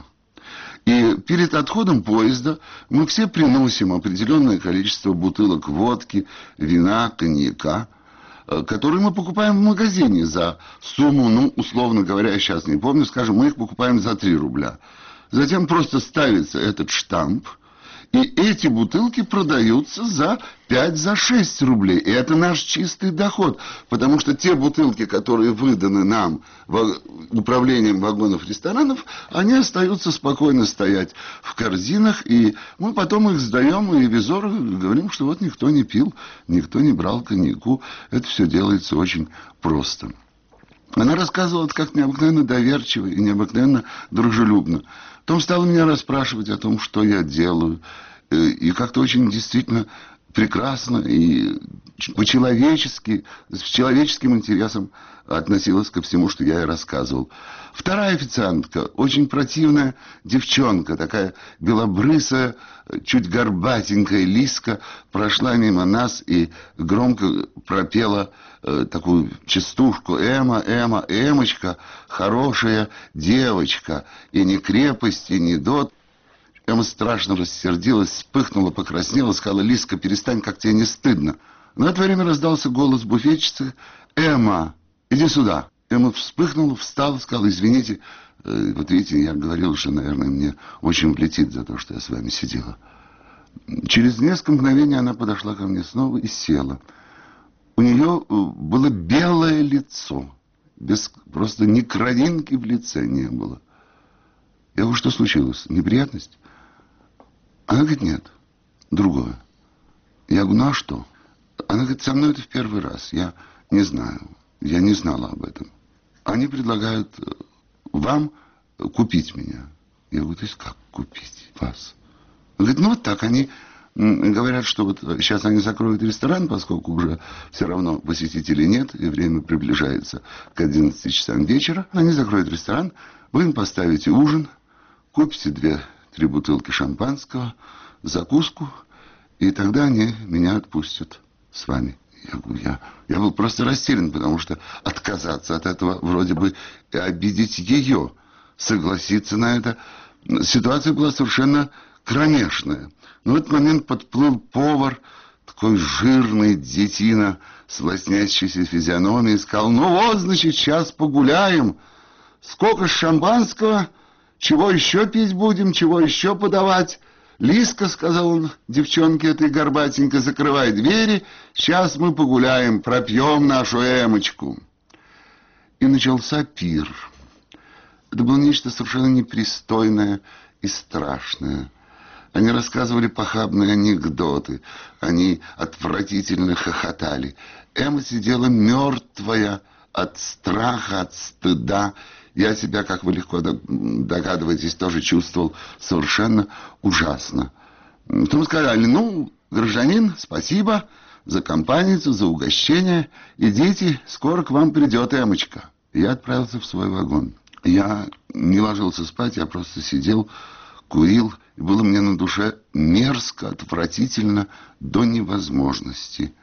И перед отходом поезда мы все приносим определенное количество бутылок водки, вина, коньяка, которые мы покупаем в магазине за сумму, ну, условно говоря, я сейчас не помню, скажем, мы их покупаем за три рубля. Затем просто ставится этот штамп, и эти бутылки продаются за пять-шесть рублей. И это наш чистый доход. Потому что те бутылки, которые выданы нам управлением вагонов-ресторанов, они остаются спокойно стоять в корзинах. И мы потом их сдаем, и ревизору говорим, что вот никто не пил, никто не брал коньяку. Это все делается очень просто. Она рассказывала это как необыкновенно доверчиво и необыкновенно дружелюбно. Потом стала меня расспрашивать о том, что я делаю. И как-то очень действительно прекрасно и по-человечески, с человеческим интересом относилась ко всему, что я ей рассказывал. Вторая официантка, очень противная девчонка, такая белобрысая, чуть горбатенькая Лиска, прошла мимо нас и громко пропела э, такую частушку: «Эмма, Эмма, Эмочка, хорошая девочка, и не крепость, и не дот». Эмма страшно рассердилась, вспыхнула, покраснела, сказала: «Лиска, перестань, как тебе не стыдно». Но в это время раздался голос буфетчицы: «Эмма, иди сюда». Эмма вспыхнула, встала, сказала: «Извините, э, вот видите, я говорил, что, наверное, мне очень влетит за то, что я с вами сидела». Через несколько мгновений она подошла ко мне снова и села. У нее было белое лицо, без, просто ни кровинки в лице не было. Я говорю: что случилось? Неприятность? Она говорит: нет, другое. Я говорю: ну а что? Она говорит: со мной это в первый раз. Я не знаю. Я не знала об этом. Они предлагают вам купить меня. Я говорю: то есть как купить вас? Она говорит: ну вот так. Они говорят, что вот сейчас они закроют ресторан, поскольку уже все равно посетителей нет, и время приближается к одиннадцати часам вечера. Они закроют ресторан, вы им поставите ужин, купите две-три бутылки шампанского, закуску, и тогда они меня отпустят с вами. Я, я, я был просто растерян, потому что отказаться от этого вроде бы и обидеть ее, согласиться на это. Ситуация была совершенно кромешная. Но в этот момент подплыл повар, такой жирный детина с лоснящейся физиономией, и сказал: ну вот, значит, сейчас погуляем. Сколько шампанского? Чего еще пить будем? Чего еще подавать? Лиска, сказал он девчонке этой горбатенькой, закрывай двери, сейчас мы погуляем, пропьем нашу Эмочку. И начался пир. Это было нечто совершенно непристойное и страшное. Они рассказывали похабные анекдоты, они отвратительно хохотали. Эмма сидела мертвая от страха, от стыда. Я себя, как вы легко догадываетесь, тоже чувствовал совершенно ужасно. Потом сказали: ну, гражданин, спасибо за компанию, за угощение. Идите, скоро к вам придет Эмочка. Я отправился в свой вагон. Я не ложился спать, я просто сидел, курил, и было мне на душе мерзко, отвратительно, до невозможности.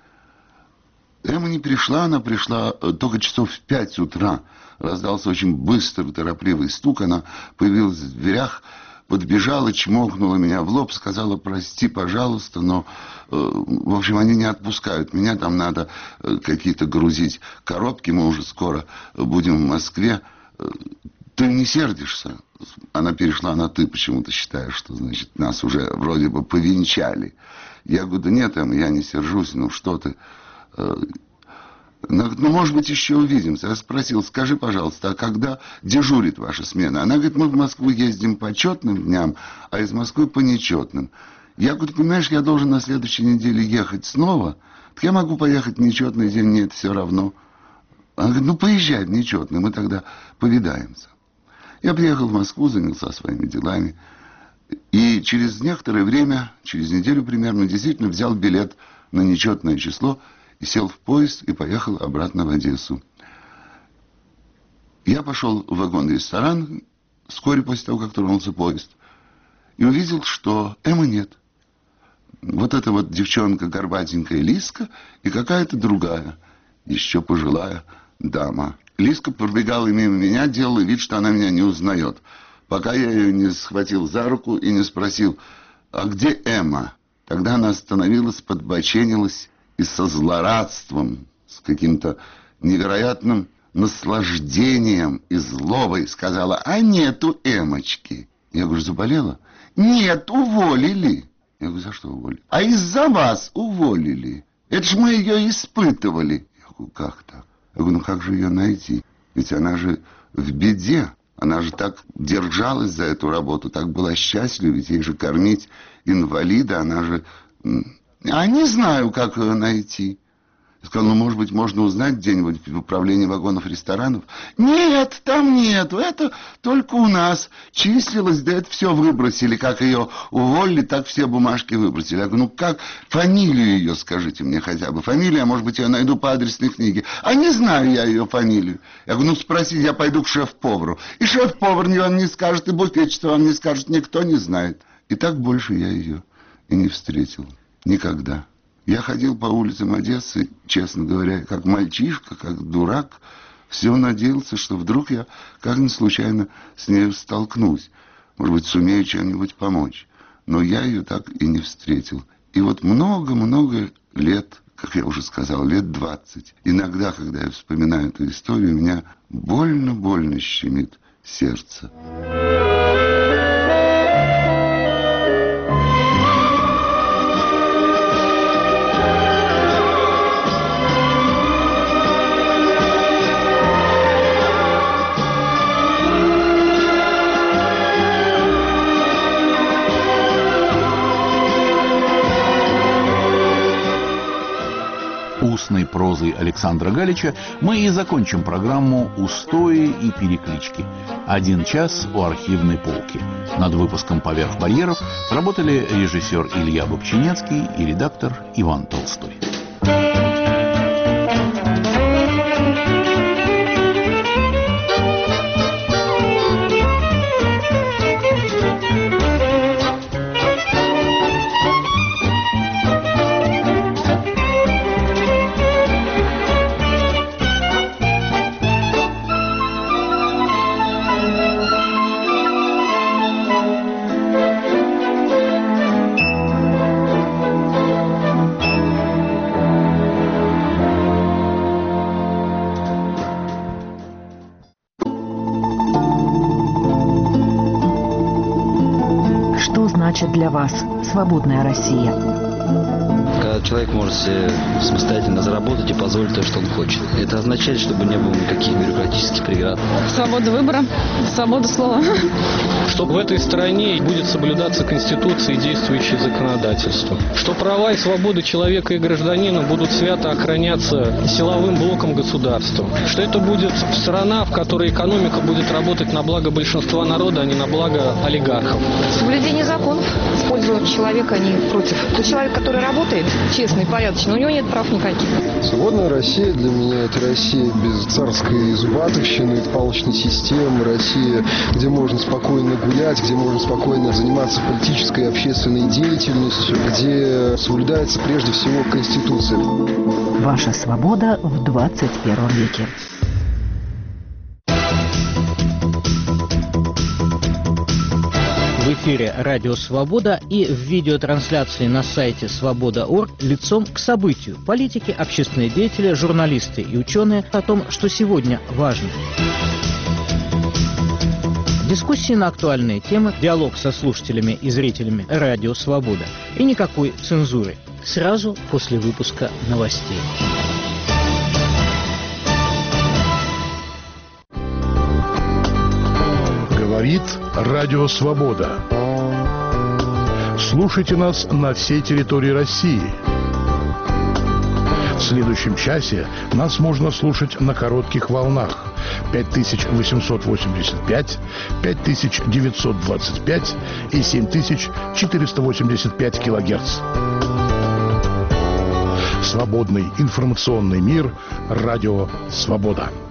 Эмма не пришла, она пришла только часов в пять утра. Раздался очень быстрый, торопливый стук. Она появилась в дверях, подбежала, чмокнула меня в лоб, сказала: прости, пожалуйста, но, э, в общем, они не отпускают меня, там надо э, какие-то грузить коробки, мы уже скоро будем в Москве. Ты не сердишься? Она перешла на «ты», почему-то считаешь, что, значит, нас уже вроде бы повенчали. Я говорю: да нет, Эмма, я не сержусь, ну что ты... Она говорит, ну, может быть, еще увидимся. Я спросил, скажи, пожалуйста, а когда дежурит ваша смена? Она говорит, мы в Москву ездим по четным дням, а из Москвы по нечетным. Я говорю, понимаешь, я должен на следующей неделе ехать снова, так я могу поехать в нечетный день, мне это все равно. Она говорит, ну, поезжай в нечетный, мы тогда повидаемся. Я приехал в Москву, занялся своими делами. И через некоторое время, через неделю примерно, действительно взял билет на нечетное число и сел в поезд и поехал обратно в Одессу. Я пошел в вагон-ресторан вскоре после того, как тронулся поезд, и увидел, что Эммы нет. Вот эта вот девчонка горбатенькая Лиска и какая-то другая, еще пожилая дама. Лиска пробегала мимо меня, делала вид, что она меня не узнает, пока я ее не схватил за руку и не спросил, а где Эмма? Тогда она остановилась, подбоченилась и со злорадством, с каким-то невероятным наслаждением и злобой сказала, а нету Эммочки. Я говорю, заболела? Нет, уволили. Я говорю, за что уволили? А из-за вас уволили. Это ж мы ее испытывали. Я говорю, как так? Я говорю, ну как же ее найти? Ведь она же в беде. Она же так держалась за эту работу, так была счастлива, ведь ей же кормить инвалида, она же... А не знаю, как ее найти. Я сказал, ну, может быть, можно узнать где-нибудь в управлении вагонов ресторанов. Нет, там нету, это только у нас числилось, да это все выбросили. Как ее уволили, так все бумажки выбросили. Я говорю, ну как, фамилию ее скажите мне хотя бы. Фамилия, может быть, я найду по адресной книге. А не знаю я ее фамилию. Я говорю, ну спросите, я пойду к шеф-повару. И шеф-повар вам не скажет, и буфетчица вам не скажет, никто не знает. И так больше я ее и не встретил. Никогда. Я ходил по улицам Одессы, честно говоря, как мальчишка, как дурак. Все надеялся, что вдруг я как-нибудь случайно с ней столкнусь. Может быть, сумею чем-нибудь помочь. Но я ее так и не встретил. И вот много-много лет, как я уже сказал, лет двадцать. Иногда, когда я вспоминаю эту историю, у меня больно-больно щемит сердце. Устной прозой Александра Галича мы и закончим программу «Устои и переклички». Один час у архивной полки. Над выпуском «Поверх барьеров» работали режиссер Илья Бобчинецкий и редактор Иван Толстой. Значит для вас свободная Россия? Когда человек может себе самостоятельно заработать и позволить то, что он хочет. Это означает, чтобы не было никаких бюрократических преград. Свобода выбора, свобода слова. Что в этой стране будет соблюдаться Конституция и действующее законодательство. Что права и свободы человека и гражданина будут свято охраняться силовым блоком государства. Что это будет страна, в которой экономика будет работать на благо большинства народа, а не на благо олигархов. Соблюдение законов в пользу человека, а не против. Тот человек, который работает честно и порядочно, у него нет прав никаких. Свободная Россия для меня — это Россия без царской зубатовщины, палочной системы, Россия, где можно спокойно гулять, где можно спокойно заниматься политической и общественной деятельностью, где соблюдается прежде всего Конституция. Ваша свобода в двадцать первом веке. В эфире «Радио Свобода» и в видеотрансляции на сайте свобода точка орг лицом к событию. Политики, общественные деятели, журналисты и ученые о том, что сегодня важно. Дискуссии на актуальные темы, диалог со слушателями и зрителями «Радио Свобода» и никакой цензуры. Сразу после выпуска новостей. Говорит Радио Свобода. Слушайте нас на всей территории России. В следующем часе нас можно слушать на коротких волнах пять тысяч восемьсот восемьдесят пять, пять тысяч девятьсот двадцать пять и семь тысяч четыреста восемьдесят пять килогерц. Свободный информационный мир. Радио Свобода.